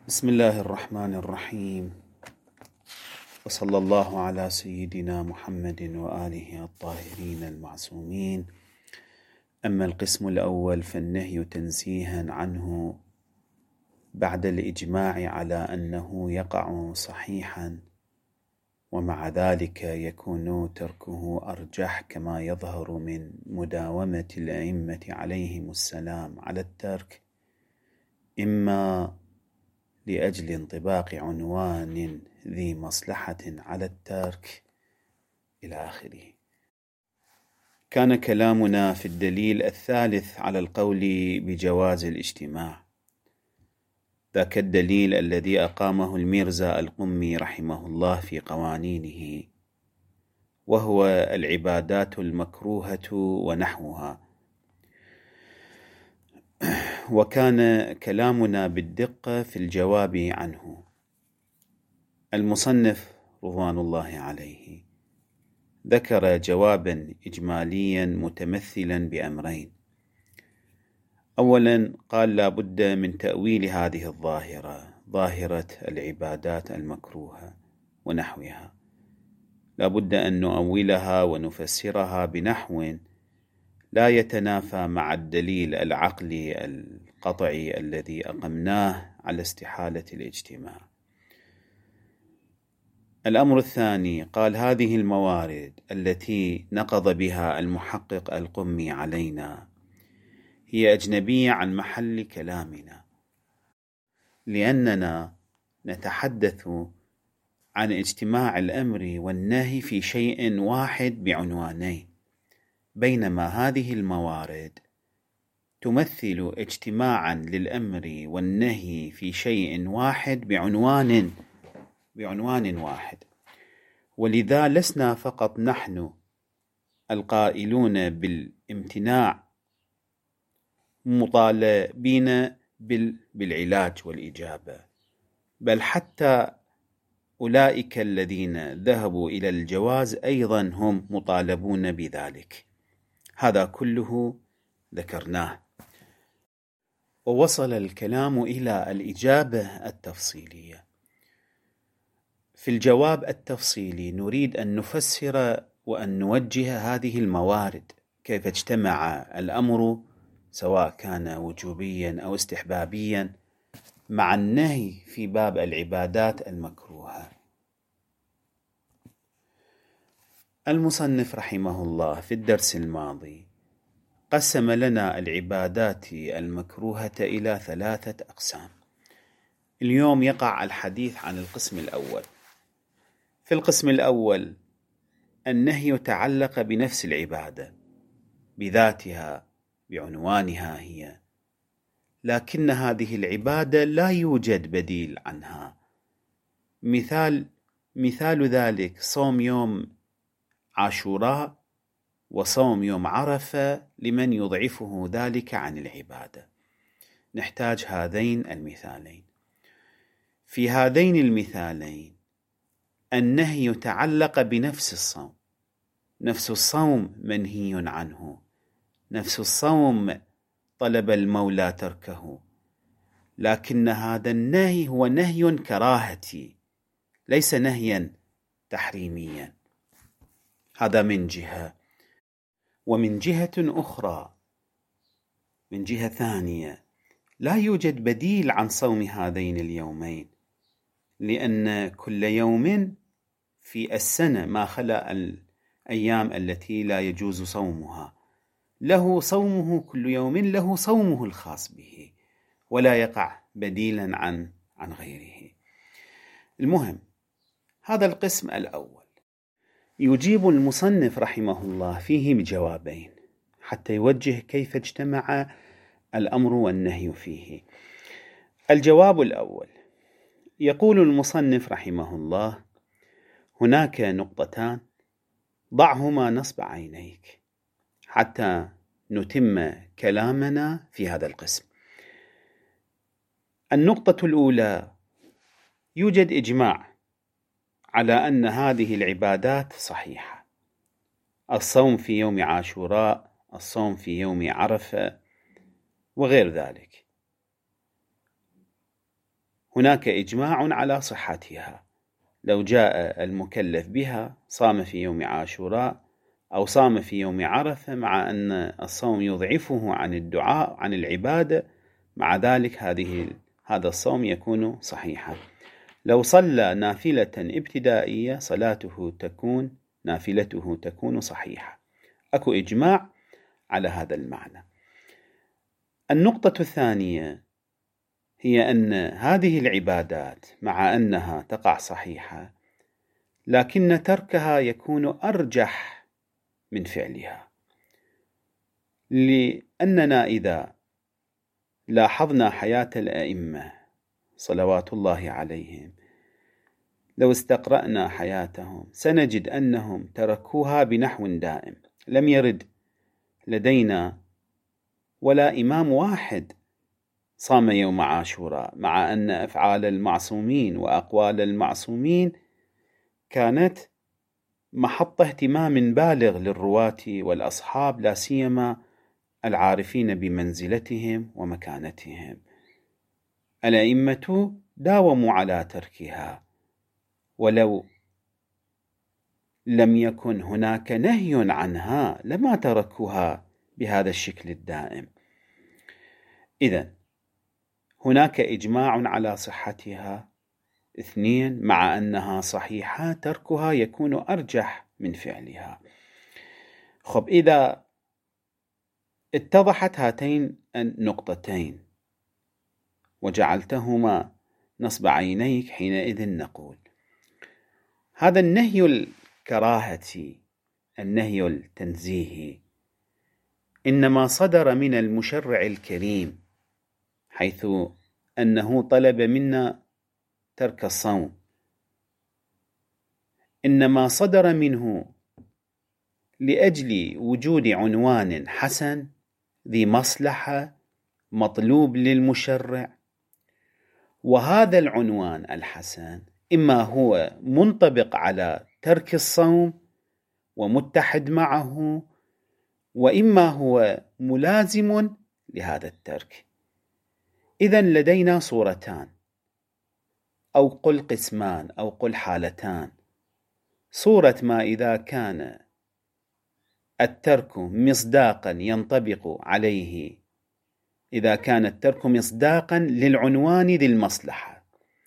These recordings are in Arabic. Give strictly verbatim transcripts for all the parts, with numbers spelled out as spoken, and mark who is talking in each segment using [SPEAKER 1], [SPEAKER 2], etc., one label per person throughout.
[SPEAKER 1] بسم الله الرحمن الرحيم، وصلى الله على سيدنا محمد وآله الطاهرين المعصومين. أما القسم الأول فالنهي تنزيها عنه بعد الإجماع على أنه يقع صحيحا، ومع ذلك يكون تركه أرجح كما يظهر من مداومة الأئمة عليهم السلام على الترك، إما لأجل انطباق عنوان ذي مصلحة على الترك إلى آخره. كان كلامنا في الدليل الثالث على القول بجواز الاجتماع، ذاك الدليل الذي أقامه الميرزا القمي رحمه الله في قوانينه، وهو العبادات المكروهة ونحوها. وكان كلامنا بالدقة في الجواب عنه. المصنف رضوان الله عليه ذكر جوابا إجماليا متمثلا بأمرين. أولا قال لا بد من تأويل هذه الظاهرة، ظاهرة العبادات المكروهة ونحوها، لا بد أن نؤولها ونفسرها بنحو لا يتنافى مع الدليل العقلي القطعي الذي أقمناه على استحالة الاجتماع. الأمر الثاني قال هذه الموارد التي نقض بها المحقق القمي علينا هي أجنبية عن محل كلامنا، لأننا نتحدث عن اجتماع الأمر والنهي في شيء واحد بعنوانين، بينما هذه الموارد تمثل اجتماعا للأمر والنهي في شيء واحد بعنوان بعنوان واحد. ولذا لسنا فقط نحن القائلون بالامتناع مطالبين بالعلاج والإجابة، بل حتى أولئك الذين ذهبوا إلى الجواز أيضا هم مطالبون بذلك. هذا كله ذكرناه، ووصل الكلام إلى الإجابة التفصيلية. في الجواب التفصيلي نريد أن نفسر وأن نوجه هذه الموارد، كيف اجتمع الأمر سواء كان وجوبيا أو استحبابيا مع النهي في باب العبادات المكروهة. المصنف رحمه الله في الدرس الماضي قسم لنا العبادات المكروهة إلى ثلاثة أقسام. اليوم يقع الحديث عن القسم الأول. في القسم الأول النهي تعلق بنفس العبادة بذاتها بعنوانها هي، لكن هذه العبادة لا يوجد بديل عنها. مثال مثال ذلك صوم يوم عاشوراء وصوم يوم عرفة لمن يضعفه ذلك عن العبادة. نحتاج هذين المثالين. في هذين المثالين النهي تعلق بنفس الصوم، نفس الصوم منهي عنه، نفس الصوم طلب المولى تركه، لكن هذا النهي هو نهي كراهتي ليس نهيا تحريميا. هذا من جهة. ومن جهة أخرى، من جهة ثانية، لا يوجد بديل عن صوم هذين اليومين، لأن كل يوم في السنة ما خلا الأيام التي لا يجوز صومها له صومه، كل يوم له صومه الخاص به، ولا يقع بديلا عن عن غيره. المهم، هذا القسم الأول يجيب المصنف رحمه الله فيه بجوابين حتى يوجه كيف اجتمع الأمر والنهي فيه. الجواب الأول يقول المصنف رحمه الله: هناك نقطتان ضعهما نصب عينيك حتى نتم كلامنا في هذا القسم. النقطة الأولى: يوجد إجماع على أن هذه العبادات صحيحة، الصوم في يوم عاشوراء، الصوم في يوم عرفة وغير ذلك. هناك إجماع على صحتها، لو جاء المكلف بها صام في يوم عاشوراء أو صام في يوم عرفة، مع أن الصوم يضعفه عن الدعاء عن العبادة، مع ذلك هذه هذا الصوم يكون صحيحا. لو صلى نافلة ابتدائية صلاته تكون نافلته تكون صحيحة. أكو إجماع على هذا المعنى. النقطة الثانية هي أن هذه العبادات مع أنها تقع صحيحة، لكن تركها يكون أرجح من فعلها، لأننا إذا لاحظنا حياة الأئمة صلوات الله عليهم، لو استقرأنا حياتهم سنجد أنهم تركوها بنحو دائم. لم يرد لدينا ولا إمام واحد صام يوم عاشوراء، مع أن أفعال المعصومين وأقوال المعصومين كانت محط اهتمام بالغ للرواة والأصحاب، لا سيما العارفين بمنزلتهم ومكانتهم. الأئمة داوموا على تركها، ولو لم يكن هناك نهي عنها لما تركوها بهذا الشكل الدائم. إذن هناك إجماع على صحتها. اثنين، مع أنها صحيحة تركها يكون أرجح من فعلها. خب، إذا اتضحت هاتين النقطتين وجعلتهما نصب عينيك، حينئذ نقول هذا النهي الكراهة، النهي التنزيهي، إنما صدر من المشرع الكريم، حيث أنه طلب منا ترك الصوم. إنما صدر منه لأجل وجود عنوان حسن ذي مصلحة مطلوب للمشرع، وهذا العنوان الحسن إما هو منطبق على ترك الصوم ومتحد معه، وإما هو ملازم لهذا الترك. إذن لدينا صورتان، أو قل قسمان، أو قل حالتان. صورة ما إذا كان الترك مصداقا ينطبق عليه، إذا كان الترك مصداقا للعنوان ذي المصلحة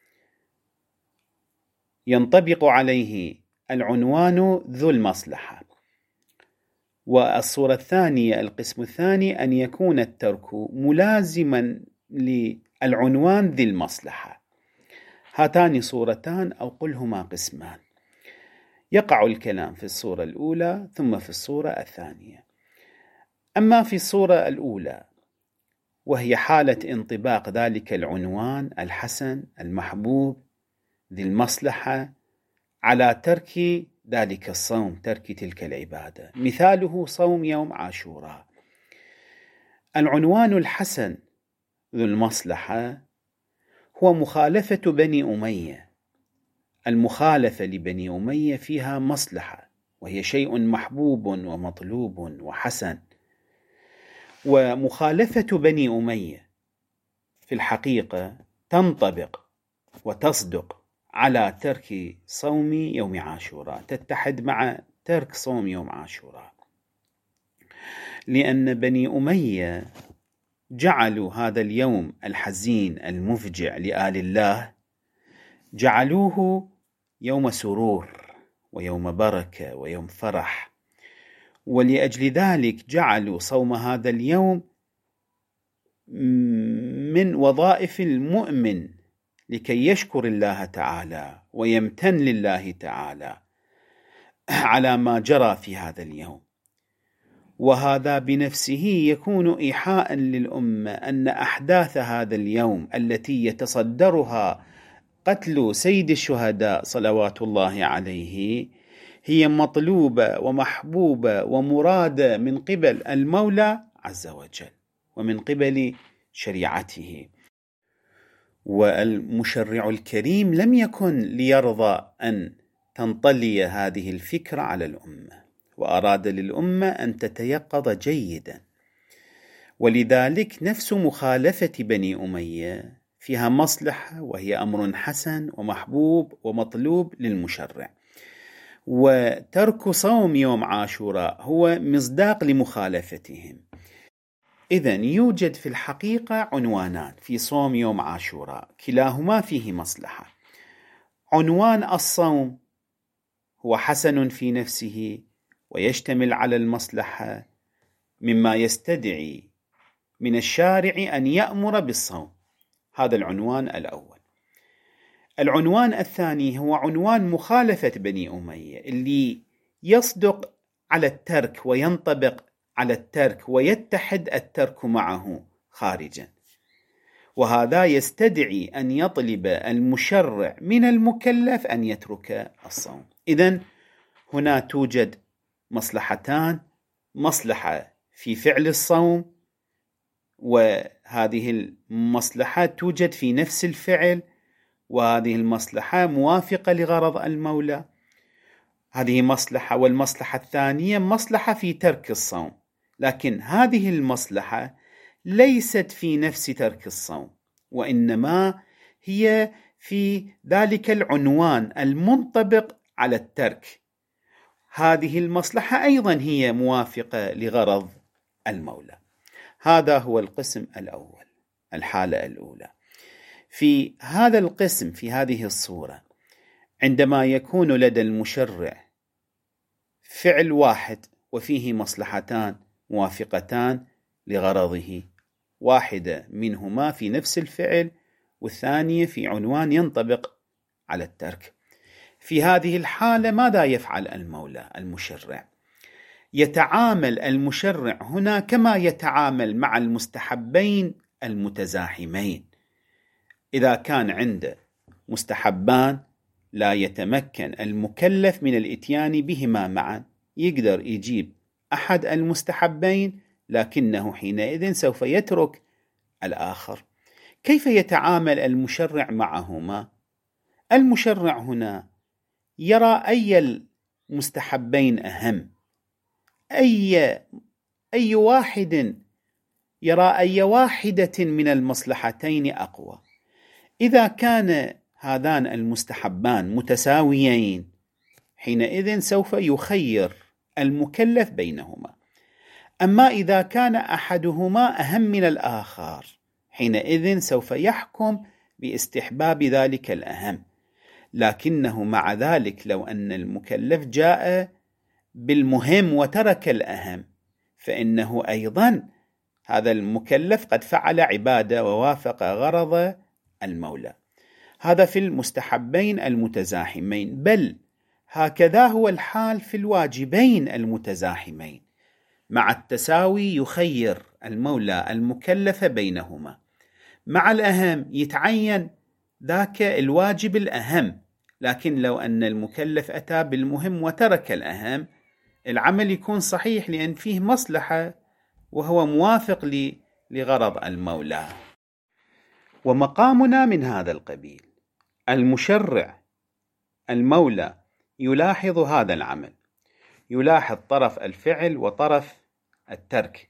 [SPEAKER 1] ينطبق عليه العنوان ذو المصلحة. والصورة الثانية، القسم الثاني، أن يكون الترك ملازما للعنوان ذي المصلحة. هاتان صورتان أو قلهما قسمان. يقع الكلام في الصورة الأولى ثم في الصورة الثانية. أما في الصورة الأولى، وهي حالة انطباق ذلك العنوان الحسن المحبوب ذي المصلحة على ترك ذلك الصوم، ترك تلك العبادة، مثاله صوم يوم عاشوراء. العنوان الحسن ذو المصلحة هو مخالفة بني أمية. المخالفة لبني أمية فيها مصلحة، وهي شيء محبوب ومطلوب وحسن. ومخالفة بني أمية في الحقيقة تنطبق وتصدق على ترك صوم يوم عاشوراء، تتحد مع ترك صوم يوم عاشوراء، لأن بني أمية جعلوا هذا اليوم الحزين المفجع لآل الله، جعلوه يوم سرور ويوم بركة ويوم فرح، ولأجل ذلك جعلوا صوم هذا اليوم من وظائف المؤمن لكي يشكر الله تعالى ويمتن لله تعالى على ما جرى في هذا اليوم. وهذا بنفسه يكون إيحاء للأمة أن أحداث هذا اليوم التي يتصدرها قتل سيد الشهداء صلوات الله عليه هي مطلوبة ومحبوبة ومرادة من قبل المولى عز وجل ومن قبل شريعته. والمشرع الكريم لم يكن ليرضى أن تنطلي هذه الفكرة على الأمة، وأراد للأمة أن تتيقظ جيدا. ولذلك نفس مخالفة بني أمية فيها مصلحة، وهي أمر حسن ومحبوب ومطلوب للمشرع. وترك صوم يوم عاشوراء هو مصداق لمخالفتهم. إذن يوجد في الحقيقة عنوانان في صوم يوم عاشوراء، كلاهما فيه مصلحة. عنوان الصوم هو حسن في نفسه ويشتمل على المصلحة، مما يستدعي من الشارع أن يأمر بالصوم. هذا العنوان الأول. العنوان الثاني هو عنوان مخالفة بني أمية، اللي يصدق على الترك وينطبق على الترك ويتحد الترك معه خارجا، وهذا يستدعي أن يطلب المشرع من المكلف أن يترك الصوم. إذن هنا توجد مصلحتان: مصلحة في فعل الصوم، وهذه المصلحة توجد في نفس الفعل، وهذه المصلحة موافقة لغرض المولى. هذه مصلحة. والمصلحة الثانية مصلحة في ترك الصوم، لكن هذه المصلحة ليست في نفس ترك الصوم، وإنما هي في ذلك العنوان المنطبق على الترك. هذه المصلحة أيضا هي موافقة لغرض المولى. هذا هو القسم الأول، الحالة الأولى. في هذا القسم، في هذه الصورة، عندما يكون لدى المشرع فعل واحد وفيه مصلحتان موافقتان لغرضه، واحدة منهما في نفس الفعل والثانية في عنوان ينطبق على الترك، في هذه الحالة ماذا يفعل المولى المشرع؟ يتعامل المشرع هنا كما يتعامل مع المستحبين المتزاحمين. إذا كان عنده مستحبان لا يتمكن المكلف من الإتيان بهما معا، يقدر يجيب أحد المستحبين لكنه حينئذ سوف يترك الآخر. كيف يتعامل المشرع معهما؟ المشرع هنا يرى أي المستحبين أهم، أي أي واحد يرى أي واحدة من المصلحتين أقوى. إذا كان هذان المستحبان متساويين حينئذ سوف يخير المكلف بينهما. أما إذا كان أحدهما أهم من الآخر حينئذ سوف يحكم باستحباب ذلك الأهم. لكنه مع ذلك لو أن المكلف جاء بالمهم وترك الأهم، فإنه أيضا هذا المكلف قد فعل عبادة ووافق غرض المولى. هذا في المستحبين المتزاحمين، بل هكذا هو الحال في الواجبين المتزاحمين. مع التساوي يخير المولى المكلف بينهما. مع الأهم يتعين ذاك الواجب الأهم، لكن لو أن المكلف أتى بالمهم وترك الأهم العمل يكون صحيح، لأن فيه مصلحة وهو موافق لغرض المولى. ومقامنا من هذا القبيل. المشرع المولى يلاحظ هذا العمل، يلاحظ طرف الفعل وطرف الترك.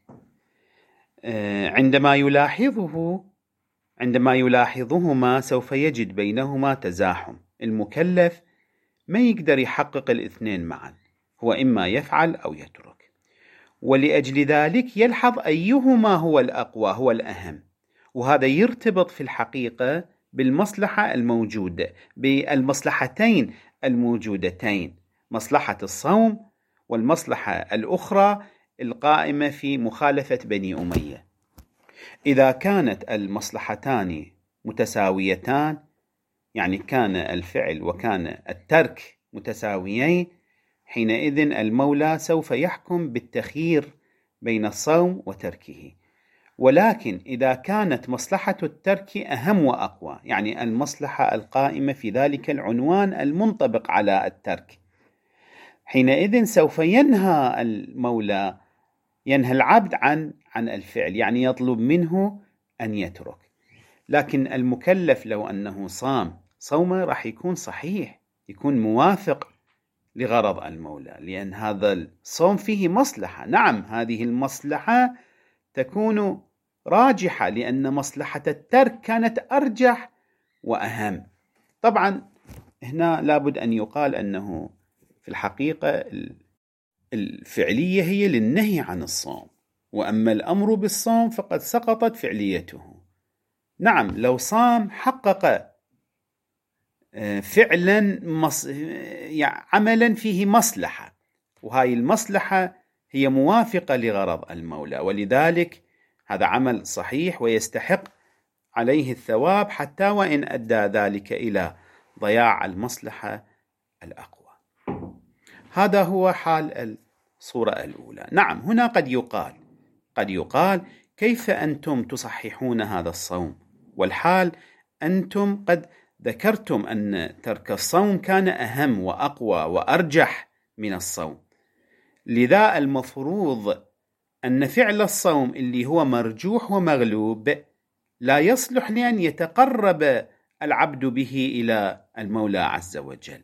[SPEAKER 1] عندما يلاحظه عندما يلاحظهما سوف يجد بينهما تزاحم. المكلف ما يقدر يحقق الاثنين معا، هو إما يفعل أو يترك، ولأجل ذلك يلحظ أيهما هو الأقوى، هو الأهم. وهذا يرتبط في الحقيقة بالمصلحة الموجودة، بالمصلحتين الموجودتين، مصلحة الصوم والمصلحة الأخرى القائمة في مخالفة بني أمية. إذا كانت المصلحتان متساويتان، يعني كان الفعل وكان الترك متساويين، حينئذ المولى سوف يحكم بالتخيير بين الصوم وتركه. ولكن إذا كانت مصلحة الترك أهم وأقوى، يعني المصلحة القائمة في ذلك العنوان المنطبق على الترك، حينئذ سوف ينهى المولى ينهى العبد عن عن الفعل، يعني يطلب منه أن يترك. لكن المكلف لو أنه صام صومه راح يكون صحيح، يكون موافق لغرض المولى، لأن هذا الصوم فيه مصلحة. نعم، هذه المصلحة تكون راجحة، لأن مصلحة الترك كانت أرجح وأهم. طبعا هنا لابد أن يقال أنه في الحقيقة الفعلية هي للنهي عن الصوم، وأما الأمر بالصوم فقد سقطت فعليته. نعم، لو صام حقق فعلا مص... يعني عملا فيه مصلحة، وهاي المصلحة هي موافقة لغرض المولى، ولذلك هذا عمل صحيح ويستحق عليه الثواب حتى وإن أدى ذلك إلى ضياع المصلحة الأقوى. هذا هو حال الصورة الأولى. نعم، هنا قد يقال قد يقال كيف أنتم تصححون هذا الصوم، والحال أنتم قد ذكرتم أن ترك الصوم كان أهم وأقوى وأرجح من الصوم، لذا المفروض أن فعل الصوم اللي هو مرجوح ومغلوب لا يصلح لأن يتقرب العبد به إلى المولى عز وجل.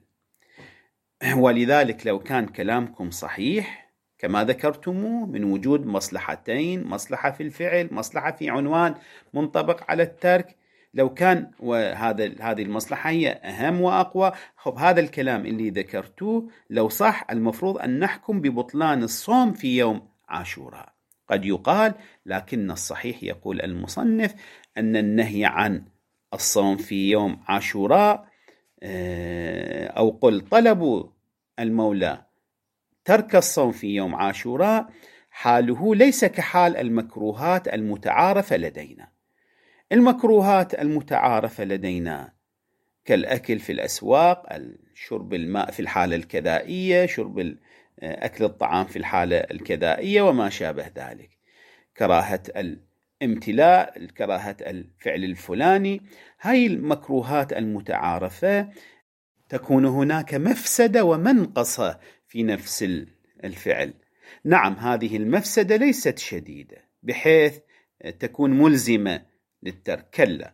[SPEAKER 1] ولذلك لو كان كلامكم صحيح كما ذكرتموه من وجود مصلحتين، مصلحة في الفعل، مصلحة في عنوان منطبق على الترك، لو كان وهذا هذه المصلحة هي أهم وأقوى، خب هذا الكلام اللي ذكرتوه لو صح المفروض أن نحكم ببطلان الصوم في يوم عاشوراء. قد يقال لكن الصحيح يقول المصنف أن النهي عن الصوم في يوم عاشوراء أو قل طلب المولى ترك الصوم في يوم عاشوراء حاله ليس كحال المكروهات المتعارفة لدينا. المكروهات المتعارفة لدينا كالأكل في الأسواق، شرب الماء في الحالة الكذائية، شرب أكل الطعام في الحالة الكذائية وما شابه ذلك، كراهة الامتلاء، كراهة الفعل الفلاني، هاي المكروهات المتعارفة تكون هناك مفسدة ومنقصة في نفس الفعل. نعم، هذه المفسدة ليست شديدة بحيث تكون ملزمة للترك، كلا،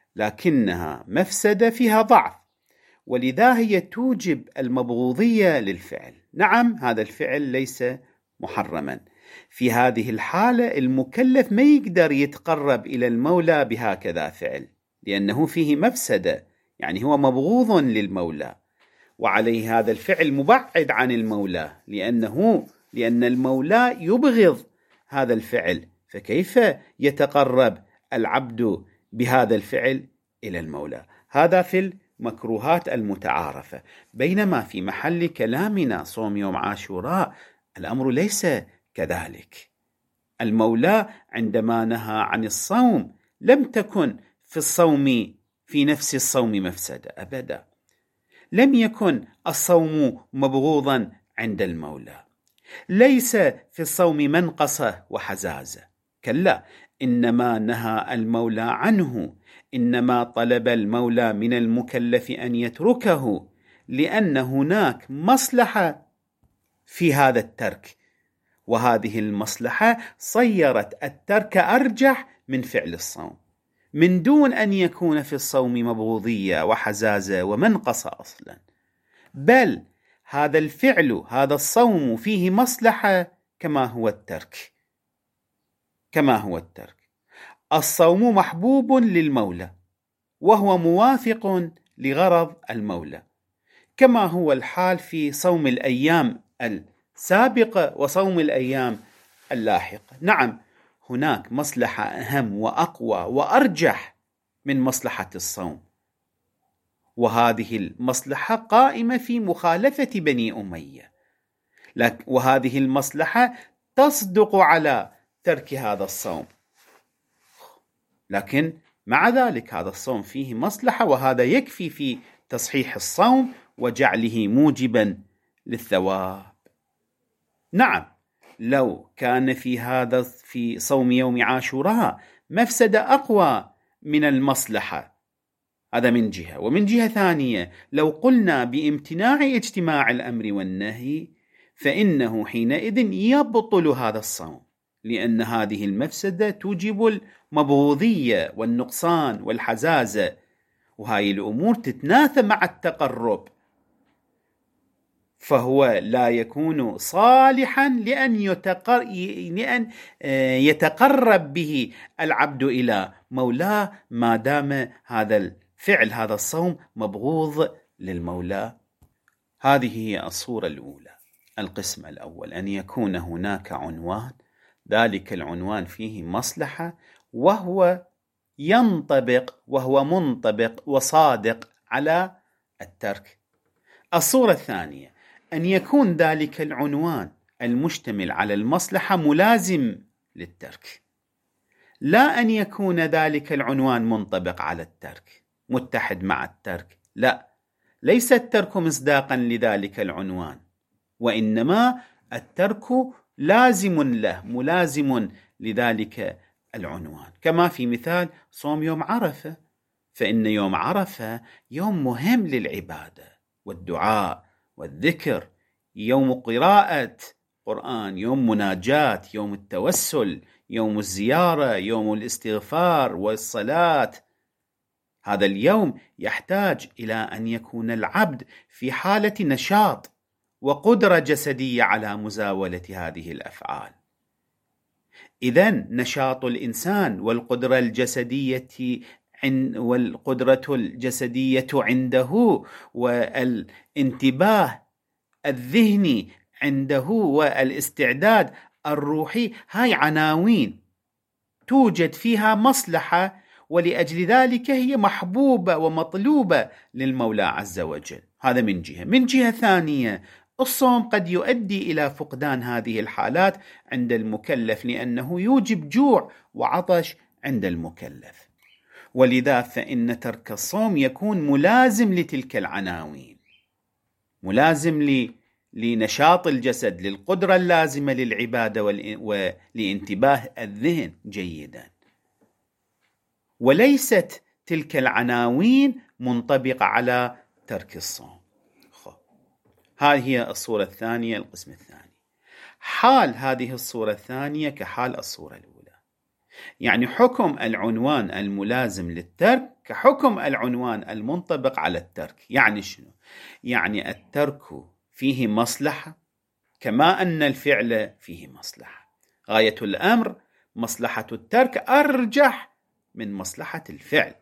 [SPEAKER 1] لكنها مفسدة فيها ضعف، ولذا هي توجب المبغوضية للفعل. نعم، هذا الفعل ليس محرما، في هذه الحالة المكلف ما يقدر يتقرب إلى المولى بهكذا فعل لأنه فيه مفسدة، يعني هو مبغوض للمولى، وعليه هذا الفعل مبعد عن المولى لأنه لأن المولى يبغض هذا الفعل، فكيف يتقرب العبد بهذا الفعل إلى المولى؟ هذا في المكروهات المتعارفة. بينما في محل كلامنا صوم يوم عاشوراء الأمر ليس كذلك. المولى عندما نهى عن الصوم لم تكن في الصوم في نفس الصوم مفسدة أبدا، لم يكن الصوم مبغوضا عند المولى، ليس في الصوم منقصة وحزازة، كلا، إنما نهى المولى عنه، إنما طلب المولى من المكلف أن يتركه لأن هناك مصلحة في هذا الترك، وهذه المصلحة صيرت الترك أرجح من فعل الصوم، من دون أن يكون في الصوم مبغوضية وحزازة ومنقصة أصلا، بل هذا الفعل هذا الصوم فيه مصلحة كما هو الترك كما هو الترك الصوم محبوب للمولى وهو موافق لغرض المولى، كما هو الحال في صوم الأيام السابقة وصوم الأيام اللاحقة. نعم، هناك مصلحة أهم وأقوى وأرجح من مصلحة الصوم، وهذه المصلحة قائمة في مخالفة بني أمية، وهذه المصلحة تصدق على ترك هذا الصوم، لكن مع ذلك هذا الصوم فيه مصلحة، وهذا يكفي في تصحيح الصوم وجعله موجبا للثواب. نعم، لو كان في هذا في صوم يوم عاشوراء مفسدة أقوى من المصلحة، هذا من جهة، ومن جهة ثانية لو قلنا بامتناع اجتماع الأمر والنهي فإنه حينئذ يبطل هذا الصوم، لأن هذه المفسدة توجب المبغوضية والنقصان والحزازة، وهاي الأمور تتنافى مع التقرب، فهو لا يكون صالحا لأن يتقر... لأن يتقرب به العبد إلى مولاه ما دام هذا الفعل هذا الصوم مبغوض للمولى. هذه هي الصورة الأولى. القسم الأول أن يكون هناك عنوان، ذلك العنوان فيه مصلحة وهو ينطبق وهو منطبق وصادق على الترك. الصورة الثانية أن يكون ذلك العنوان المشتمل على المصلحة ملازم للترك، لا أن يكون ذلك العنوان منطبق على الترك متحد مع الترك، لا، ليس الترك مصداقا لذلك العنوان، وإنما الترك لازم له ملازم لذلك العنوان. كما في مثال صوم يوم عرفة، فإن يوم عرفة يوم مهم للعبادة والدعاء والذكر، يوم قراءة قرآن، يوم مناجاة، يوم التوسل، يوم الزيارة، يوم الاستغفار والصلاة. هذا اليوم يحتاج إلى أن يكون العبد في حالة نشاط وقدرة جسدية على مزاولة هذه الأفعال. إذن نشاط الإنسان والقدرة الجسدية والقدرة الجسدية عنده والانتباه الذهني عنده والاستعداد الروحي، هاي عناوين توجد فيها مصلحة، ولأجل ذلك هي محبوبة ومطلوبة للمولى عز وجل. هذا من جهة. من جهة ثانية الصوم قد يؤدي إلى فقدان هذه الحالات عند المكلف، لأنه يوجب جوع وعطش عند المكلف، ولذا فإن ترك الصوم يكون ملازم لتلك العناوين، ملازم لي لنشاط الجسد، للقدرة اللازمة للعبادة ولانتباه الذهن جيدا، وليست تلك العناوين منطبقة على ترك الصوم. هذه هي الصورة الثانية، القسم الثاني. حال هذه الصورة الثانية كحال الصورة الأولى، يعني حكم العنوان الملازم للترك كحكم العنوان المنطبق على الترك. يعني شنو؟ يعني الترك فيه مصلحة كما أن الفعل فيه مصلحة. غاية الأمر مصلحة الترك أرجح من مصلحة الفعل،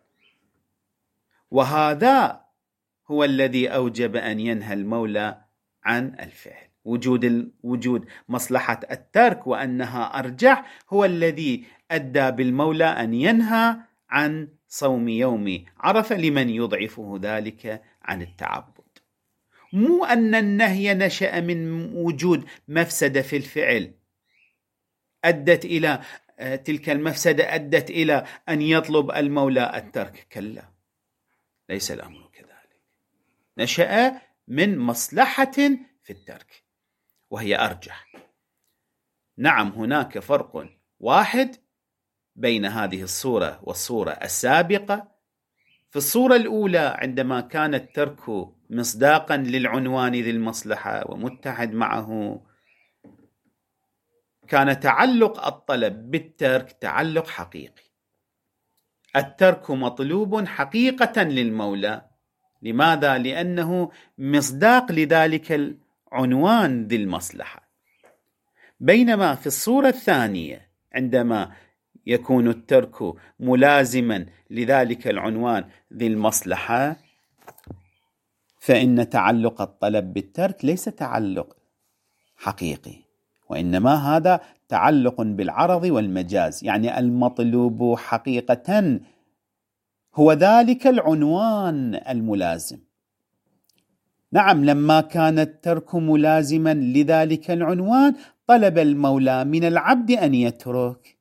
[SPEAKER 1] وهذا هو الذي أوجب أن ينهى المولى عن الفعل. وجود وجود مصلحة الترك وأنها أرجح هو الذي أدى بالمولى أن ينهى عن صوم يوم عرفة لمن يضعفه ذلك عن التعبد. مو أن النهي نشأ من وجود مفسدة في الفعل أدت إلى تلك المفسدة أدت إلى أن يطلب المولى الترك، كلا، ليس الأمر كذلك. نشأ من مصلحة في الترك وهي أرجح. نعم، هناك فرق واحد بين هذه الصورة والصورة السابقة. في الصورة الأولى عندما كان الترك مصداقا للعنوان ذي المصلحة ومتحد معه، كان تعلق الطلب بالترك تعلق حقيقي. الترك مطلوب حقيقة للمولى. لماذا؟ لأنه مصداق لذلك العنوان ذي المصلحة. بينما في الصورة الثانية عندما يكون الترك ملازما لذلك العنوان ذي المصلحة، فإن تعلق الطلب بالترك ليس تعلق حقيقي، وإنما هذا تعلق بالعرض والمجاز. يعني المطلوب حقيقة هو ذلك العنوان الملازم. نعم، لما كان الترك ملازما لذلك العنوان طلب المولى من العبد أن يترك.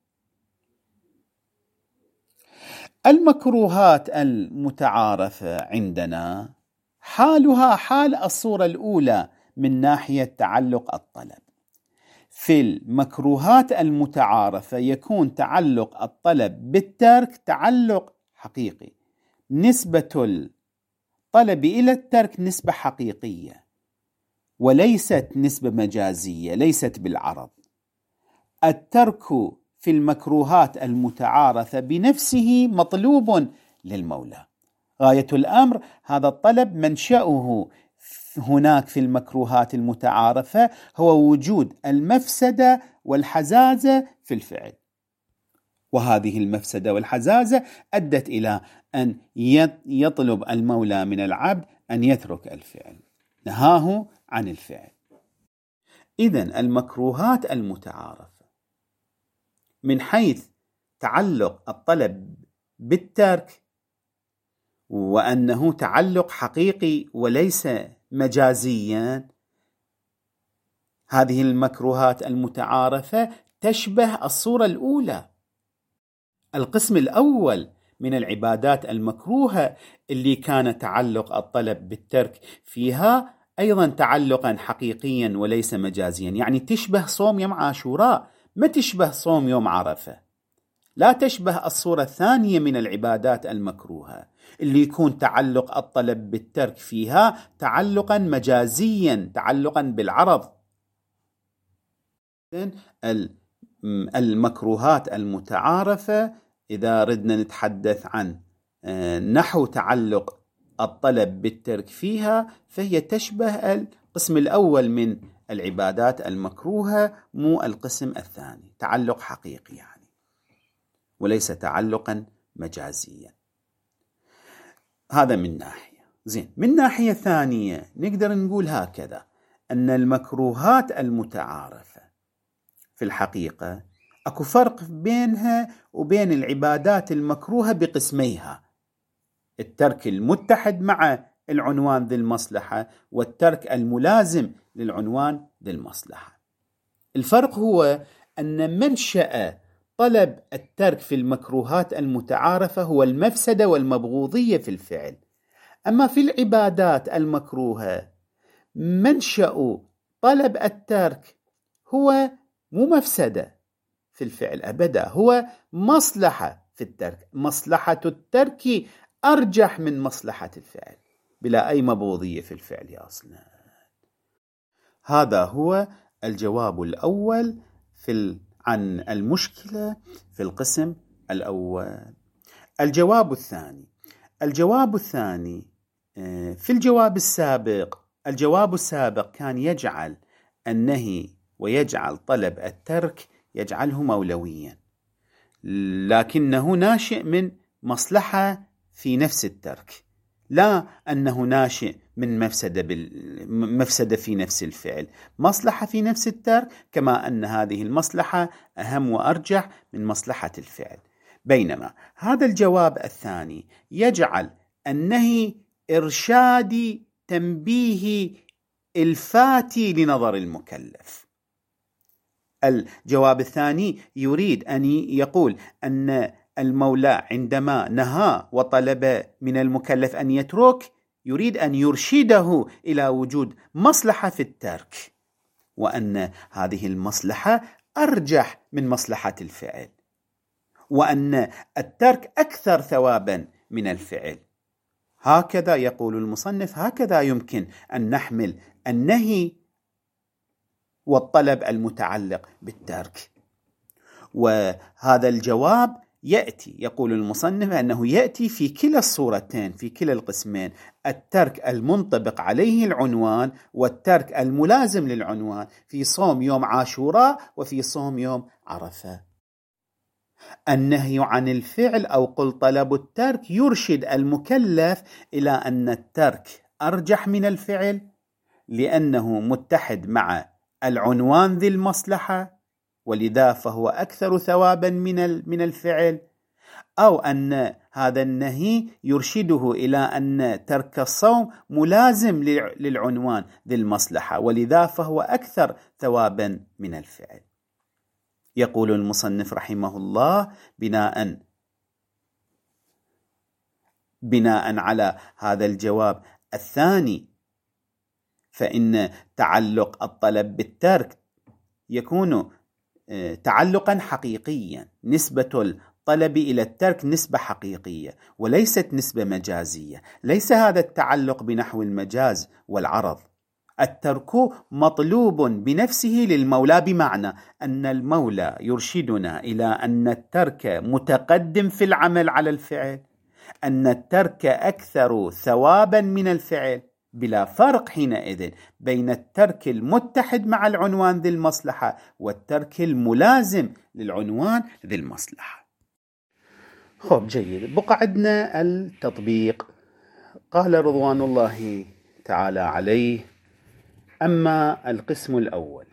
[SPEAKER 1] المكروهات المتعارفة عندنا حالها حال الصورة الأولى من ناحية تعلق الطلب. في المكروهات المتعارفة يكون تعلق الطلب بالترك تعلق حقيقي، نسبة الطلب إلى الترك نسبة حقيقية وليست نسبة مجازية، ليست بالعرض. الترك في المكروهات المتعارفة بنفسه مطلوب للمولى. غاية الأمر هذا الطلب منشأه هناك في المكروهات المتعارفة هو وجود المفسدة والحزازة في الفعل، وهذه المفسدة والحزازة أدت إلى أن يطلب المولى من العبد أن يترك الفعل، نهاه عن الفعل. إذن المكروهات المتعارفة من حيث تعلق الطلب بالترك، وأنه تعلق حقيقي وليس مجازيا، هذه المكروهات المتعارفة تشبه الصورة الأولى. القسم الأول من العبادات المكروهة اللي كان تعلق الطلب بالترك فيها أيضا تعلقا حقيقيا وليس مجازيا، يعني تشبه صوم يوم عاشوراء، ما تشبه صوم يوم عرفة. لا تشبه الصورة الثانية من العبادات المكروهة اللي يكون تعلق الطلب بالترك فيها تعلقا مجازيا، تعلقا بالعرض. المكروهات المتعارفة إذا ردنا نتحدث عن نحو تعلق الطلب بالترك فيها، فهي تشبه القسم الأول من العبادات المكروهة، مو القسم الثاني، تعلق حقيقي يعني وليس تعلقا مجازيا. هذا من ناحية. زين، من ناحية ثانية نقدر نقول هكذا، أن المكروهات المتعارفة في الحقيقة أكو فرق بينها وبين العبادات المكروهة بقسميها: الترك المتحد مع العنوان ذي المصلحة والترك الملازم للعنوان ذي المصلحة. الفرق هو أن منشأ طلب الترك في المكروهات المتعارفة هو المفسدة والمبغوضية في الفعل، أما في العبادات المكروهة منشأ طلب الترك هو مو مفسدة في الفعل أبدا، هو مصلحة في الترك. مصلحة الترك أرجح من مصلحة الفعل، بلا أي مبغوضية في الفعل يا أصلا. هذا هو الجواب الأول في ال... عن المشكلة في القسم الأول. الجواب الثاني الجواب الثاني في الجواب السابق الجواب السابق كان يجعل النهي ويجعل طلب الترك يجعله مولويا، لكنه ناشئ من مصلحة في نفس الترك، لا أنه ناشئ من مفسدة, بال... مفسدة في نفس الفعل، مصلحة في نفس الترك، كما أن هذه المصلحة أهم وأرجح من مصلحة الفعل. بينما هذا الجواب الثاني يجعل النهي إرشادي تنبيهي الفاتي لنظر المكلف. الجواب الثاني يريد أن يقول أن المولى عندما نهى وطلب من المكلف أن يترك يريد أن يرشده إلى وجود مصلحة في الترك، وأن هذه المصلحة أرجح من مصلحة الفعل، وأن الترك أكثر ثوابا من الفعل. هكذا يقول المصنف، هكذا يمكن أن نحمل النهي والطلب المتعلق بالترك. وهذا الجواب يأتي، يقول المصنف أنه يأتي في كلا الصورتين، في كلا القسمين: الترك المنطبق عليه العنوان والترك الملازم للعنوان، في صوم يوم عاشوراء وفي صوم يوم عرفة. النهي عن الفعل أو قل طلب الترك يرشد المكلف إلى أن الترك أرجح من الفعل لأنه متحد مع العنوان ذي المصلحة، ولذا فهو أكثر ثوابا من من الفعل، أو أن هذا النهي يرشده إلى أن ترك الصوم ملازم للعنوان ذي المصلحة، ولذا فهو أكثر ثوابا من الفعل. يقول المصنف رحمه الله: بناء بناء على هذا الجواب الثاني، فإن تعلق الطلب بالترك يكون تعلقا حقيقيا، نسبة الطلب إلى الترك نسبة حقيقية وليست نسبة مجازية. ليس هذا التعلق بنحو المجاز والعرض. الترك مطلوب بنفسه للمولى، بمعنى أن المولى يرشدنا إلى أن الترك متقدم في العمل على الفعل، أن الترك أكثر ثوابا من الفعل، بلا فرق حينئذ بين الترك المتحد مع العنوان ذي المصلحة والترك الملازم للعنوان ذي المصلحة. خب جيد، بقى عندنا التطبيق. قال رضوان الله تعالى عليه: أما القسم الأول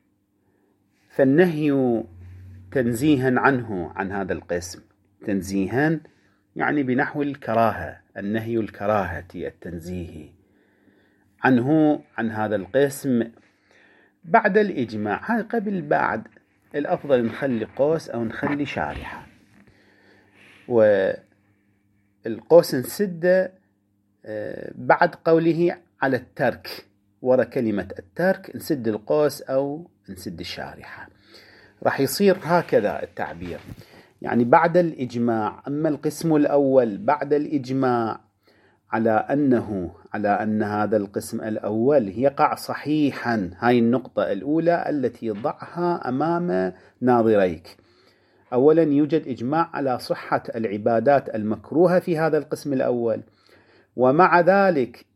[SPEAKER 1] فالنهي تنزيها عنه، عن هذا القسم، تنزيها يعني بنحو الكراهة، النهي الكراهة التنزيه عنه، عن هذا القسم، بعد الإجماع. هاي قبل بعد، الأفضل نخلي قوس أو نخلي شارحة، والقوس نسده بعد قوله على الترك، ورا كلمة الترك نسد القوس أو نسد الشارحة، راح يصير هكذا التعبير، يعني بعد الإجماع. أما القسم الأول بعد الإجماع على أنه على أن هذا القسم الأول يقع صحيحا، هاي النقطة الأولى التي ضعها أمام ناظريك. أولا يوجد إجماع على صحة العبادات المكروهة في هذا القسم الأول، ومع ذلك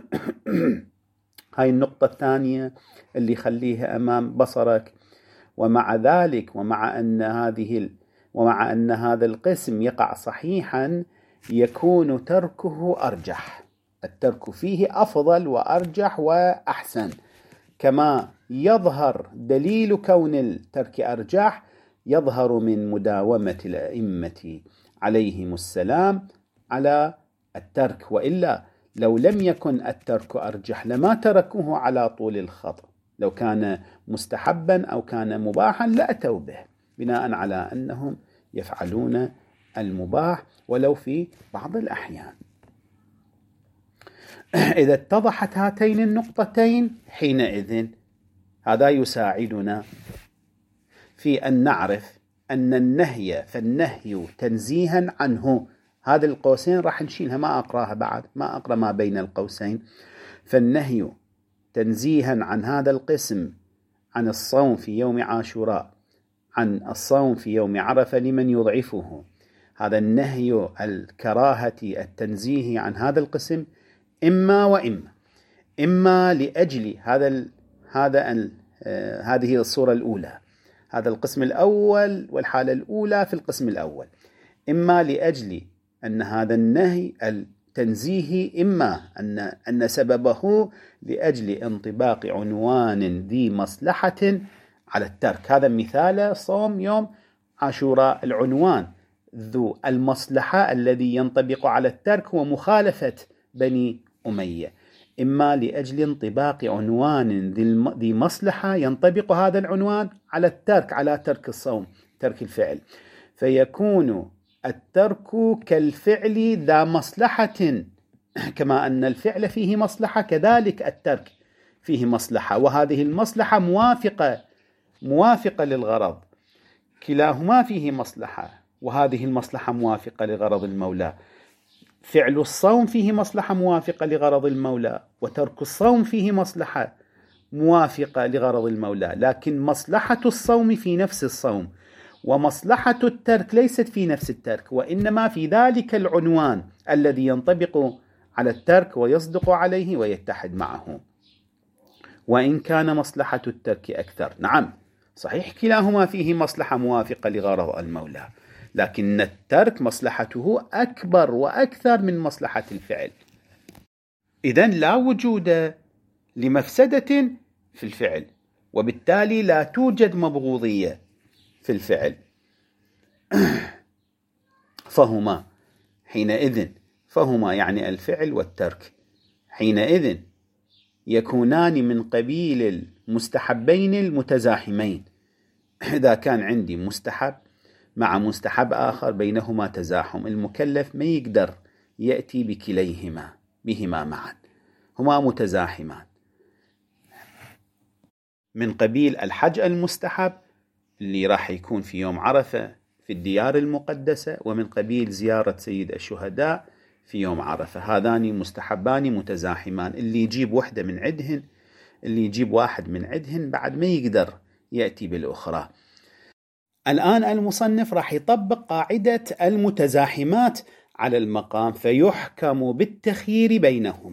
[SPEAKER 1] هاي النقطة الثانية اللي خليها أمام بصرك، ومع ذلك ومع أن هذه ومع أن هذا القسم يقع صحيحا يكون تركه أرجح، الترك فيه أفضل وأرجح وأحسن، كما يظهر دليل كون الترك أرجح يظهر من مداومة الأئمة عليهم السلام على الترك، وإلا لو لم يكن الترك أرجح لما تركوه على طول الخط، لو كان مستحبا أو كان مباحا لأتوا به، بناء على أنهم يفعلون المباح ولو في بعض الأحيان. إذا اتضحت هاتين النقطتين حينئذ هذا يساعدنا في أن نعرف أن النهي فالنهي تنزيها عنه، هذه القوسين راح نشيلها، ما أقراها بعد، ما أقرأ ما بين القوسين. فالنهي تنزيها عن هذا القسم، عن الصوم في يوم عاشوراء، عن الصوم في يوم عرفة لمن يضعفه، هذا النهي الكراهة التنزيه عن هذا القسم إما وإما، إما لأجل هذا ال هذا ال آه هذه الصورة الأولى، هذا القسم الأول والحالة الأولى في القسم الأول، إما لأجل أن هذا النهي التنزيه إما أن أن سببه لأجل انطباق عنوان ذي مصلحة على الترك. هذا مثال صوم يوم عاشوراء، العنوان ذو المصلحة الذي ينطبق على الترك هو مخالفة بني أمية، إما لأجل انطباق عنوان ذي مصلحة ينطبق هذا العنوان على الترك، على ترك الصوم، ترك الفعل، فيكون الترك كالفعل ذا مصلحة، كما أن الفعل فيه مصلحة كذلك الترك فيه مصلحة، وهذه المصلحة موافقة موافقة للغرض، كلاهما فيه مصلحة، وهذه المصلحة موافقة لغرض المولى. فعل الصوم فيه مصلحة موافقة لغرض المولى، وترك الصوم فيه مصلحة موافقة لغرض المولى، لكن مصلحة الصوم في نفس الصوم، ومصلحة الترك ليست في نفس الترك، وإنما في ذلك العنوان الذي ينطبق على الترك ويصدق عليه ويتحد معه، وإن كان مصلحة الترك أكثر. نعم صحيح كلاهما فيه مصلحة موافقة لغرض المولى، لكن الترك مصلحته أكبر وأكثر من مصلحة الفعل. إذن لا وجود لمفسدة في الفعل، وبالتالي لا توجد مبغوضية في الفعل، فهما حينئذ فهما يعني الفعل والترك حينئذ يكونان من قبيل المستحبين المتزاحمين. إذا كان عندي مستحب مع مستحب آخر بينهما تزاحم، المكلف ما يقدر يأتي بكليهما بهما معا، هما متزاحمان، من قبيل الحج المستحب اللي راح يكون في يوم عرفة في الديار المقدسة، ومن قبيل زيارة سيد الشهداء في يوم عرفة، هذان مستحبان متزاحمان، اللي يجيب وحدة من عدهن اللي يجيب واحد من عدهن بعد ما يقدر يأتي بالأخرى. الآن المصنف راح يطبق قاعدة المتزاحمات على المقام، فيحكم بالتخيير بينهما.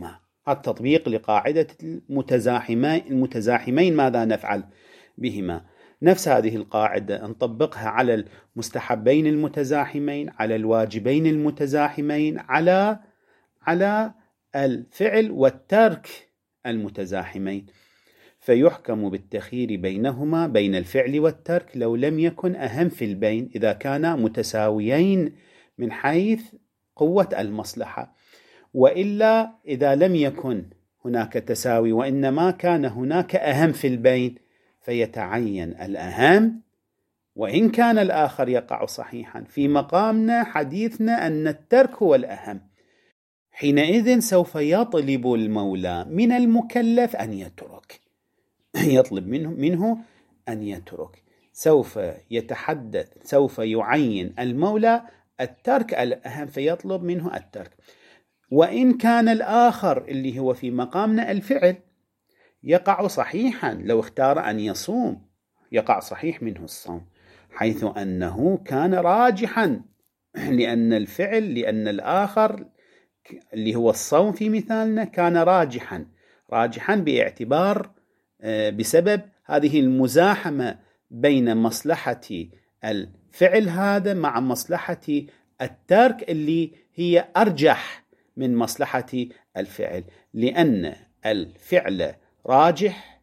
[SPEAKER 1] هذا تطبيق لقاعدة المتزاحمين المتزاحمين ماذا نفعل بهما. نفس هذه القاعدة نطبقها على المستحبين المتزاحمين، على الواجبين المتزاحمين، على على الفعل والترك المتزاحمين. فيحكم بالتخيير بينهما بين الفعل والترك لو لم يكن أهم في البين، إذا كانا متساويين من حيث قوة المصلحة، وإلا إذا لم يكن هناك تساوي وإنما كان هناك أهم في البين فيتعين الأهم وإن كان الآخر يقع صحيحا. في مقامنا حديثنا أن الترك هو الأهم. حينئذ سوف يطلب المولى من المكلف أن يترك، يطلب منه, منه أن يترك. سوف يتحدث سوف يعين المولى الترك الأهم فيطلب منه الترك. وإن كان الآخر اللي هو في مقامنا الفعل يقع صحيحا، لو اختار أن يصوم يقع صحيح منه الصوم، حيث أنه كان راجحا، لأن الفعل لأن الآخر اللي هو الصوم في مثالنا كان راجحا راجحا باعتبار بسبب هذه المزاحمة بين مصلحة الفعل هذا مع مصلحة الترك اللي هي أرجح من مصلحة الفعل، لأن الفعل راجح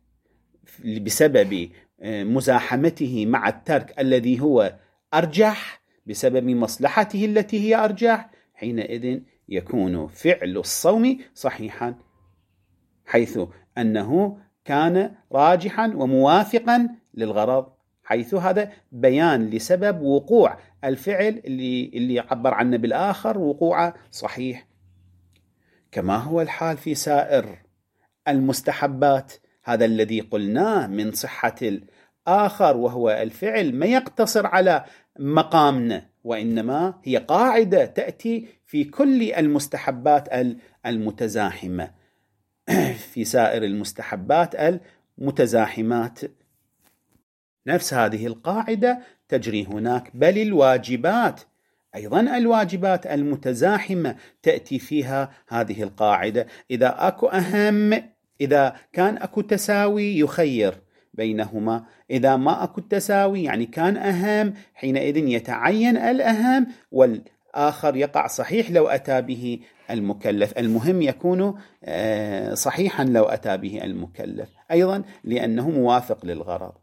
[SPEAKER 1] بسبب مزاحمته مع الترك الذي هو أرجح بسبب مصلحته التي هي أرجح. حينئذ يكون فعل الصوم صحيحا، حيث أنه كان راجحا وموافقا للغرض، حيث هذا بيان لسبب وقوع الفعل اللي, اللي عبر عنه بالآخر وقوعه صحيح. كما هو الحال في سائر المستحبات، هذا الذي قلناه من صحة الآخر وهو الفعل ما يقتصر على مقامنا، وإنما هي قاعدة تأتي في كل المستحبات المتزاحمة، في سائر المستحبات المتزاحمات نفس هذه القاعدة تجري هناك. بل الواجبات أيضا الواجبات المتزاحمة تأتي فيها هذه القاعدة. إذا أكو أهم إذا كان أكو تساوي يخير بينهما، إذا ما أكو تساوي يعني كان أهم، حينئذ يتعين الأهم والآخر يقع صحيح لو أتى به المكلف. المهم يكون صحيحا لو أتى به المكلف أيضا لأنه موافق للغرض.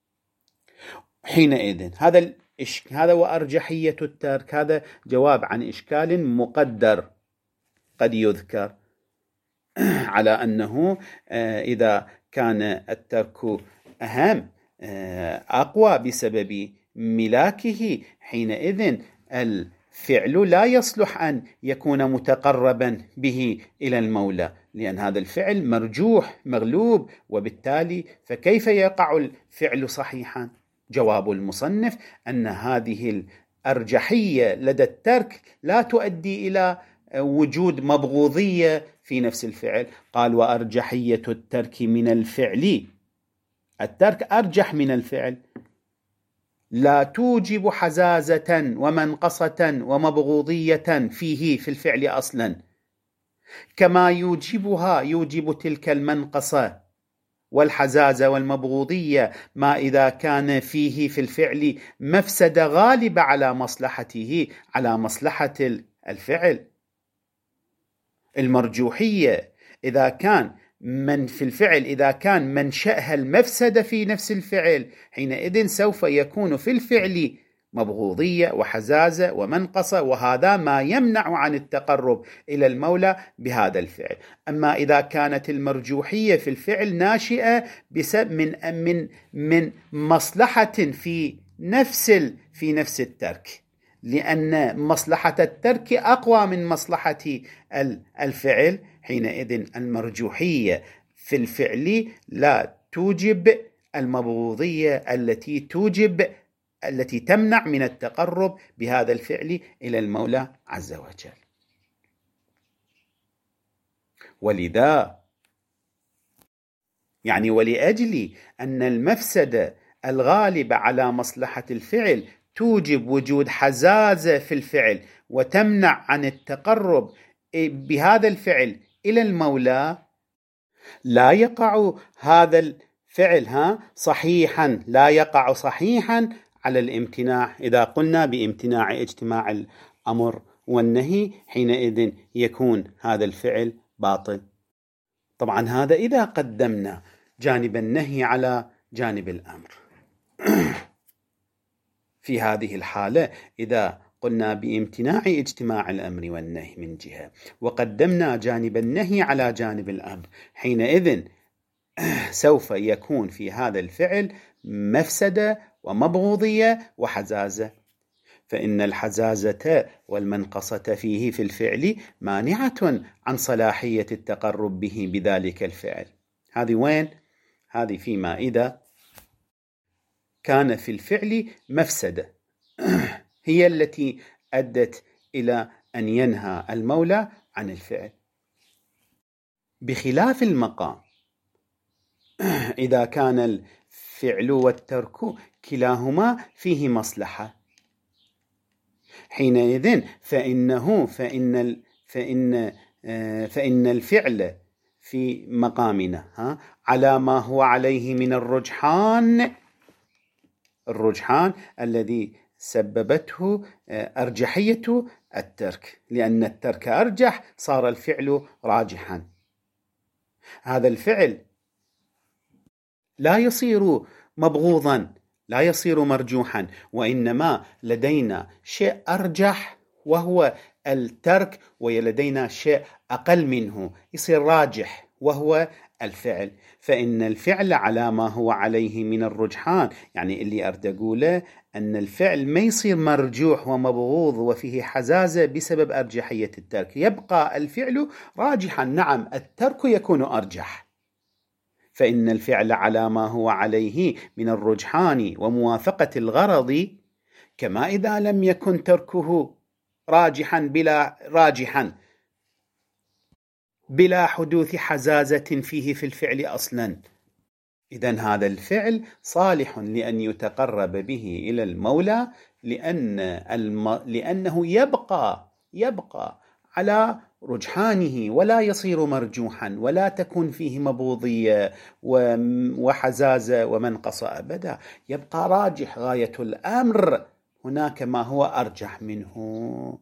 [SPEAKER 1] حينئذ هذا هذا وأرجحية الترك، هذا جواب عن إشكال مقدر قد يذكر على أنه إذا كان الترك أهم أقوى بسبب ملاكه، حينئذ الفعل لا يصلح أن يكون متقربا به إلى المولى، لأن هذا الفعل مرجوح مغلوب، وبالتالي فكيف يقع الفعل صحيحا؟ جواب المصنف أن هذه الأرجحية لدى الترك لا تؤدي إلى وجود مبغوضية في نفس الفعل. قال وأرجحية الترك من الفعل، الترك أرجح من الفعل، لا توجب حزازة ومنقصة ومبغوضية فيه في الفعل أصلا، كما يوجبها يوجب تلك المنقصة والحزازة والمبغوضية ما إذا كان فيه في الفعل مفسدة غالبة على مصلحته على مصلحة الفعل. المرجوحية إذا كان من في الفعل إذا كان منشأها المفسدة في نفس الفعل، حينئذ سوف يكون في الفعل مبغوضية وحزازة ومنقصة، وهذا ما يمنع عن التقرب إلى المولى بهذا الفعل. أما إذا كانت المرجوحية في الفعل ناشئة بسبب من من من مصلحة في نفس في نفس الترك، لأن مصلحة الترك أقوى من مصلحة الفعل، حينئذ المرجوحية في الفعل لا توجب المبغوضية التي توجب التي تمنع من التقرب بهذا الفعل إلى المولى عز وجل. ولذا يعني ولأجل أن المفسدة الغالبة على مصلحة الفعل توجب وجود حزازة في الفعل وتمنع عن التقرب بهذا الفعل إلى المولى لا يقع هذا الفعل ها صحيحا لا يقع صحيحا على الامتناع. إذا قلنا بامتناع اجتماع الأمر والنهي حينئذ يكون هذا الفعل باطل. طبعا هذا إذا قدمنا جانب النهي على جانب الأمر. في هذه الحالة إذا قلنا بامتناع اجتماع الأمر والنهي من جهة وقدمنا جانب النهي على جانب الأمر حينئذ سوف يكون في هذا الفعل مفسدة ومبغوضية وحزازة، فإن الحزازة والمنقصة فيه في الفعل مانعة عن صلاحية التقرب به بذلك الفعل. هذه وين؟ هذه فيما إذا كان في الفعل مفسدة هي التي أدت إلى أن ينهى المولى عن الفعل، بخلاف المقام إذا كان الفعل والترك كلاهما فيه مصلحة حينئذ فإنه فإن فإن فإن الفعل في مقامنا ها على ما هو عليه من الرجحان الرجحان الذي سببته أرجحية الترك، لأن الترك أرجح صار الفعل راجحا. هذا الفعل لا يصير مبغوضا لا يصير مرجوحا، وإنما لدينا شيء أرجح وهو الترك، ولدينا شيء أقل منه يصير راجح وهو الفعل. فإن الفعل على ما هو عليه من الرجحان، يعني اللي أريد أقوله أن الفعل ما يصير مرجوح ومبغوض وفيه حزازة بسبب أرجحية الترك، يبقى الفعل راجحا. نعم الترك يكون أرجح، فإن الفعل على ما هو عليه من الرجحان وموافقة الغرض، كما إذا لم يكن تركه راجحا بلا راجحا بلا حدوث حزازة فيه في الفعل أصلا. إذن هذا الفعل صالح لأن يتقرب به إلى المولى، لأن الم... لأنه يبقى يبقى على رجحانه ولا يصير مرجوحا، ولا تكون فيه مبغوضية وحزازة ومنقصة أبدا، يبقى راجح غاية الأمر، هناك ما هو أرجح منه.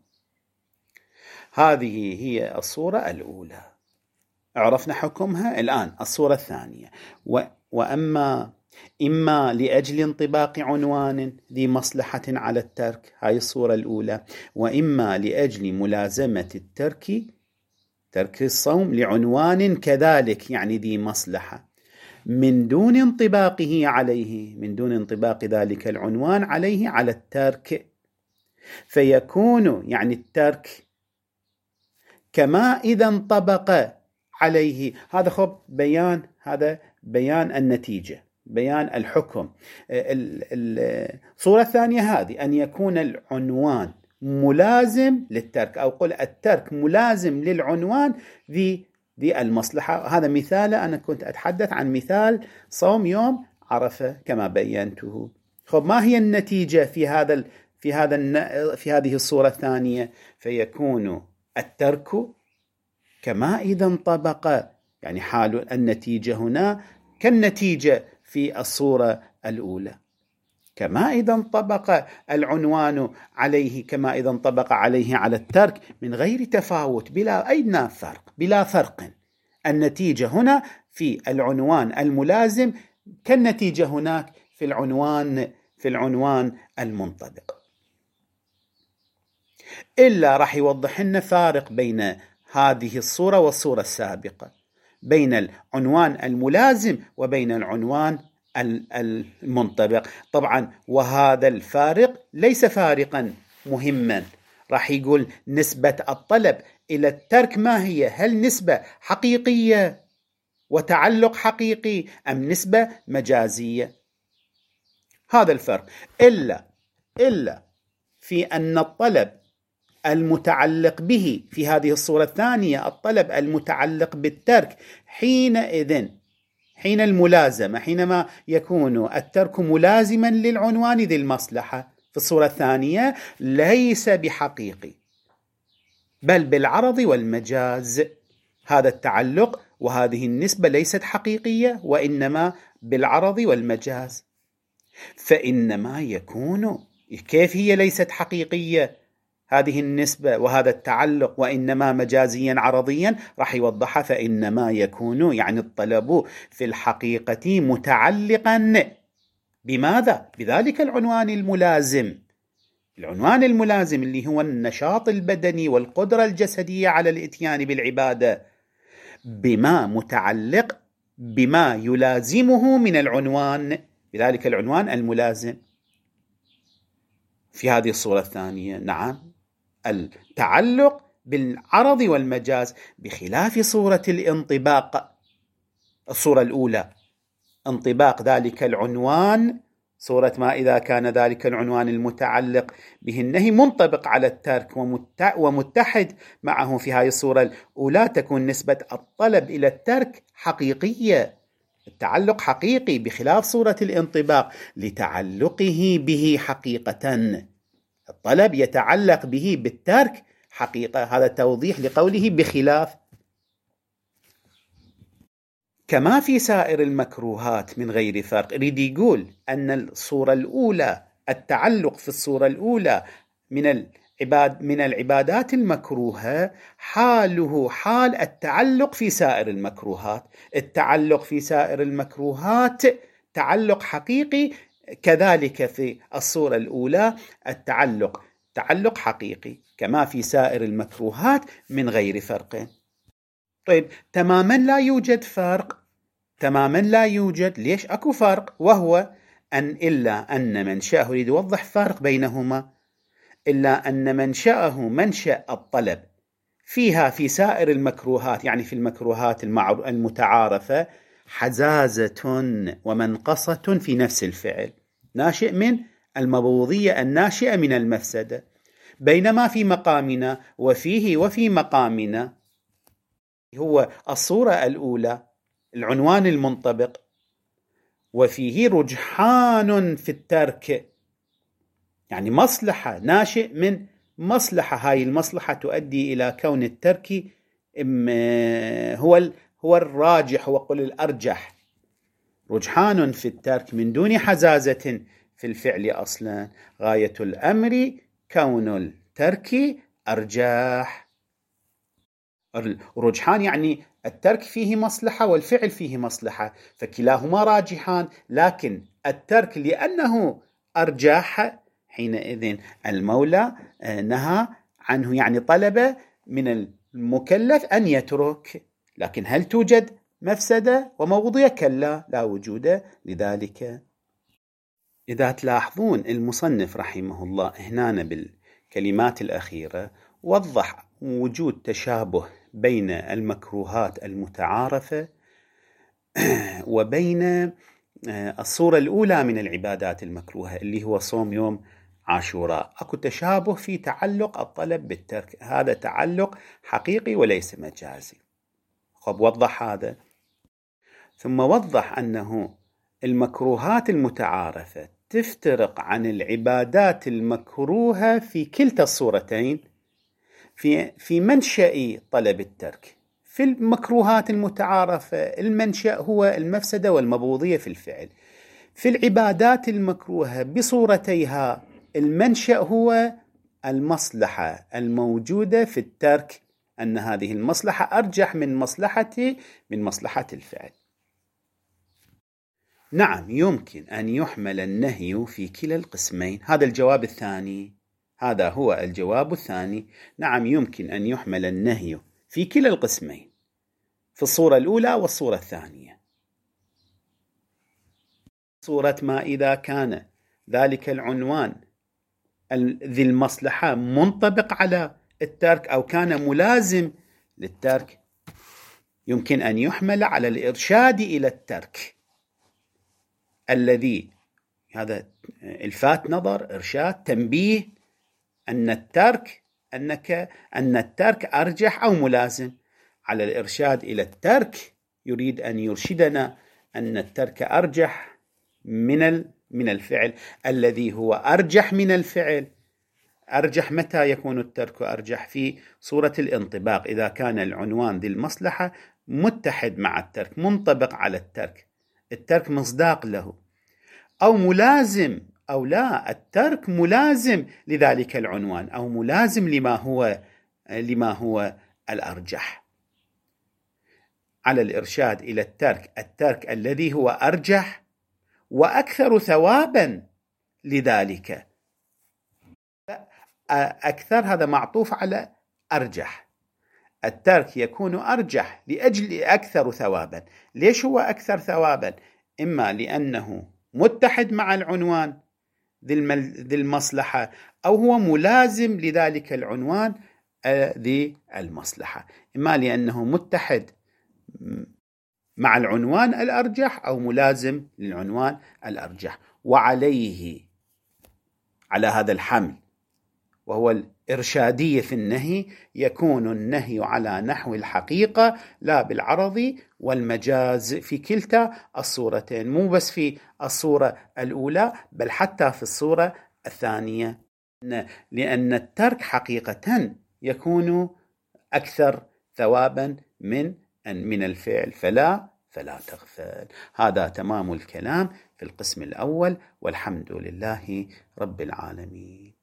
[SPEAKER 1] هذه هي الصورة الأولى، عرفنا حكمها. الآن الصورة الثانية، و... وأما إما لأجل انطباق عنوان ذي مصلحة على الترك، هاي الصورة الأولى، وإما لأجل ملازمة الترك ترك الصوم لعنوان كذلك يعني ذي مصلحة من دون انطباقه عليه من دون انطباق ذلك العنوان عليه على الترك، فيكون يعني الترك كما إذا انطبق عليه. هذا خب بيان هذا بيان النتيجة، بيان الحكم. الصورة الثانية هذه أن يكون العنوان ملازم للترك، أو قل الترك ملازم للعنوان ذي ذي المصلحة. هذا مثال، أنا كنت أتحدث عن مثال صوم يوم عرفة كما بينته. خب ما هي النتيجة في هذا في هذا في هذه الصورة الثانية؟ فيكون الترك كما إذا انطبق، يعني حال النتيجة هنا كالنتيجة في الصورة الأولى، كما إذا انطبق العنوان عليه كما إذا انطبق عليه على الترك من غير تفاوت، بلا أي فرق بلا فرق. النتيجة هنا في العنوان الملازم كالنتيجة هناك في العنوان في العنوان المنطبق. إلا راح يوضح لنا فارق بين هذه الصورة والصورة السابقة، بين العنوان الملازم وبين العنوان المنطبق. طبعا وهذا الفارق ليس فارقا مهما. راح يقول نسبة الطلب إلى الترك ما هي؟ هل نسبة حقيقية وتعلق حقيقي أم نسبة مجازية؟ هذا الفرق. إلا إلا في أن الطلب المتعلق به في هذه الصورة الثانية، الطلب المتعلق بالترك حينئذ حين الملازمة، حينما يكون الترك ملازما للعنوان ذي المصلحة في الصورة الثانية، ليس بحقيقي بل بالعرض والمجاز. هذا التعلق وهذه النسبة ليست حقيقية، وإنما بالعرض والمجاز. فإنما يكون، كيف هي ليست حقيقية هذه النسبة وهذا التعلق وإنما مجازيا عرضيا؟ راح يوضحها. فإنما يكون يعني الطلب في الحقيقة متعلقا بماذا؟ بذلك العنوان الملازم. العنوان الملازم اللي هو النشاط البدني والقدرة الجسدية على الإتيان بالعبادة، بما متعلق بما يلازمه من العنوان، بذلك العنوان الملازم. في هذه الصورة الثانية نعم التعلق بالعرض والمجاز، بخلاف صورة الانطباق. الصورة الأولى انطباق ذلك العنوان، صورة ما إذا كان ذلك العنوان المتعلق به النهي منطبق على الترك ومتحد معه. في هذه الصورة الأولى تكون نسبة الطلب إلى الترك حقيقية، التعلق حقيقي، بخلاف صورة الانطباق لتعلقه به حقيقة. الطلب يتعلق به بالترك حقيقة. هذا توضيح لقوله بخلاف. كما في سائر المكروهات من غير فرق. يريد يقول أن الصورة الأولى، التعلق في الصورة الأولى من العباد من العبادات المكروهة حاله حال التعلق في سائر المكروهات. التعلق في سائر المكروهات تعلق حقيقي، كذلك في الصورة الأولى التعلق تعلق حقيقي كما في سائر المكروهات من غير فرق. طيب تماما لا يوجد فرق، تماما لا يوجد. ليش أكو فرق؟ وهو أن إلا أن منشأه، يريد يوضح فرق بينهما، إلا أن منشأه منشأ الطلب فيها في سائر المكروهات، يعني في المكروهات المتعارفة، حزازة ومنقصة في نفس الفعل، ناشئ من المبوضية الناشئة من المفسدة. بينما في مقامنا وفيه وفي مقامنا هو الصورة الأولى العنوان المنطبق، وفيه رجحان في الترك، يعني مصلحة ناشئ من مصلحة. هاي المصلحة تؤدي إلى كون الترك هو هو الراجح وقل الأرجح. رجحان في الترك من دون حزازة في الفعل أصلا. غاية الأمر كون الترك أرجح. رجحان يعني الترك فيه مصلحة والفعل فيه مصلحة، فكلاهما راجحان، لكن الترك لأنه أرجح حينئذ المولى نهى عنه، يعني طلب من المكلف أن يترك. لكن هل توجد مفسدة وموضوع؟ كلا، لا وجود لذلك. إذا تلاحظون المصنف رحمه الله هنا بالكلمات الأخيرة وضح وجود تشابه بين المكروهات المتعارفة وبين الصورة الأولى من العبادات المكروهة اللي هو صوم يوم عاشوراء. أكو تشابه في تعلق الطلب بالترك، هذا تعلق حقيقي وليس مجازي. خب وضح هذا، ثم وضح أنه المكروهات المتعارفة تفترق عن العبادات المكروهة في كلتا الصورتين في في منشأ طلب الترك. في المكروهات المتعارفة المنشأ هو المفسدة والمبوضية في الفعل. في العبادات المكروهة بصورتيها المنشأ هو المصلحة الموجودة في الترك، أن هذه المصلحة أرجح من مصلحة من مصلحة الفعل. نعم يمكن أن يحمل النهي في كلا القسمين. هذا الجواب الثاني، هذا هو الجواب الثاني. نعم يمكن أن يحمل النهي في كلا القسمين، في الصورة الأولى والصورة الثانية. صورة ما إذا كان ذلك العنوان ذي المصلحة منطبق على الترك أو كان ملازم للترك، يمكن أن يحمل على الإرشاد إلى الترك الذي هذا الفات نظر، إرشاد، تنبيه أن الترك أنك أن الترك أرجح أو ملازم. على الإرشاد إلى الترك يريد أن يرشدنا أن الترك أرجح من من الفعل، الذي هو أرجح من الفعل أرجح. متى يكون الترك أرجح؟ في صورة الانطباق، إذا كان العنوان ذي المصلحة متحد مع الترك، منطبق على الترك، الترك مصداق له، أو ملازم، أو لا، الترك ملازم لذلك العنوان، أو ملازم لما هو لما هو الأرجح. على الإرشاد إلى الترك، الترك الذي هو أرجح وأكثر ثوابا لذلك. أكثر هذا معطوف على أرجح، الترك يكون أرجح لأجل أكثر ثوابا. ليش هو أكثر ثوابا؟ إما لأنه متحد مع العنوان ذي المصلحة، أو هو ملازم لذلك العنوان ذي المصلحة، إما لأنه متحد مع العنوان الأرجح أو ملازم للعنوان الأرجح. وعليه، على هذا الحمل وهو الإرشادية في النهي، يكون النهي على نحو الحقيقة لا بالعرض والمجاز في كلتا الصورتين، مو بس في الصورة الأولى بل حتى في الصورة الثانية، لأن الترك حقيقة يكون أكثر ثوابا من من الفعل، فلا فلا تغفل. هذا تمام الكلام في القسم الأول، والحمد لله رب العالمين.